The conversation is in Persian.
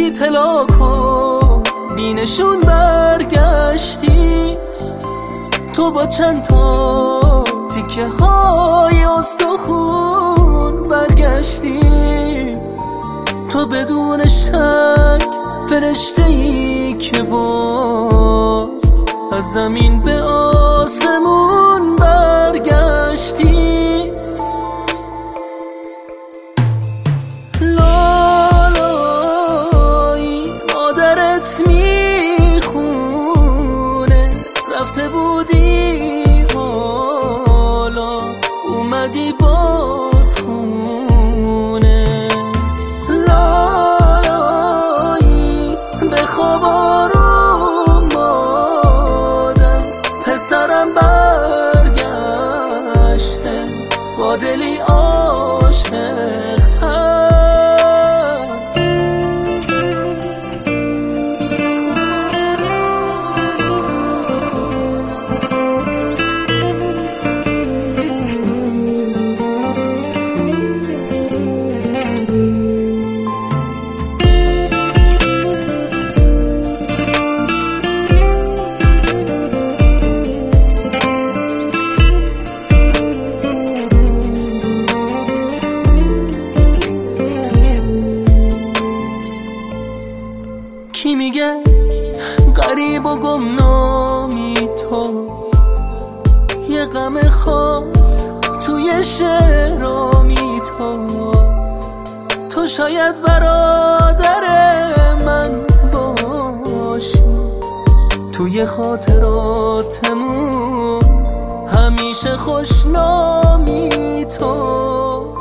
بی پلاک و بی نشون برگشتی. تو با چند تا تیکه های استخون برگشتی. تو بدون شک فرشته ای که باز از زمین به آسمون برگشتی. لالایی مادرت میخونه رفته بودی حالا اومدی باز خونه. لالایی به خواب آروم بادم پسرم برگشته با دلی عاشق‌تر. کی میگه غریب و گمنامی تو؟ یه غم خاص توی شعرامی تو شاید برادر من باشی. توی خاطراتمون همیشه خوشنامی تو.